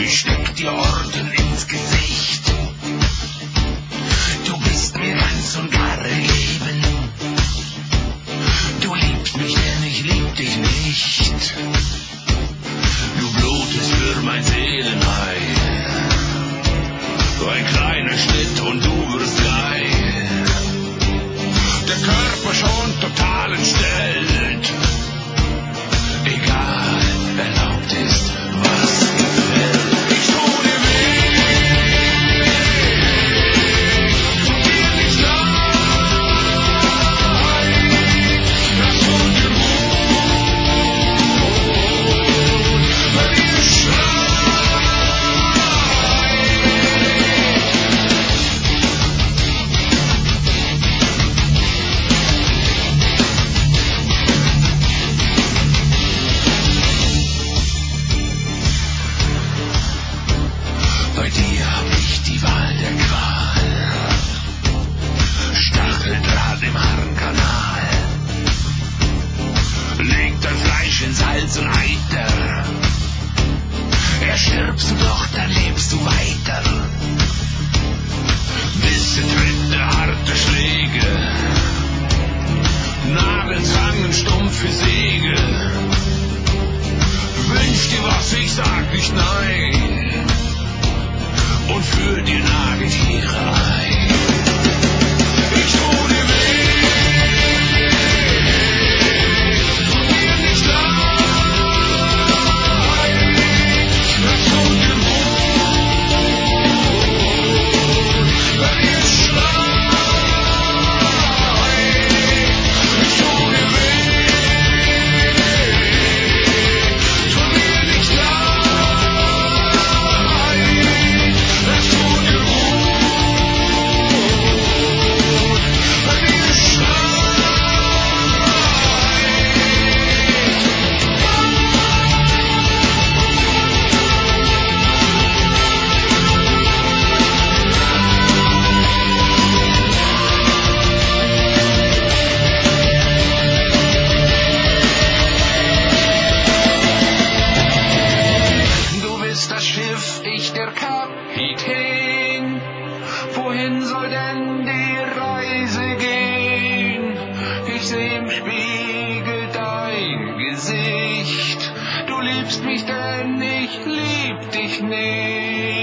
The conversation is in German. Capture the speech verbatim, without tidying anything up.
Ich steck dir Orden ins Gesicht. Du bist mir ganz und gar gegeben. Du liebst mich, denn ich lieb dich nicht. Du blutest für mein Seelenheil. Ein kleiner Schnitt und du wirst geil. Der Körper schon total entstellt. Egal, erlaubt ist, was gefällt. Ich tu dir weh, tu dir nicht leid, das tut dir gut, wenn ihr Bei dir hab ich die Wahl der Qual. Stacheldraht im Harnkanal. Leg dein Fleisch in Salz und Eiter. Erstirbst du doch, dann lebst du weiter. Bisse, Tritte, harte Schläge. Nagelzangen, stumpfe Säge. Wünsch dir was, ich sag nicht nein. Und für die Nagetiere ein. Ich tu dir weh, tu dir nicht leid, das tut dir gut, wenn ihr schreit. Ich tu dir weh, tu dir nicht leid, das tut dir gut, wenn ihr Du bist das Schiff, ich der Kapitän. Wohin soll denn die Reise gehen? Ich seh im Spiegel dein Gesicht. Du liebst mich, denn ich lieb dich nicht.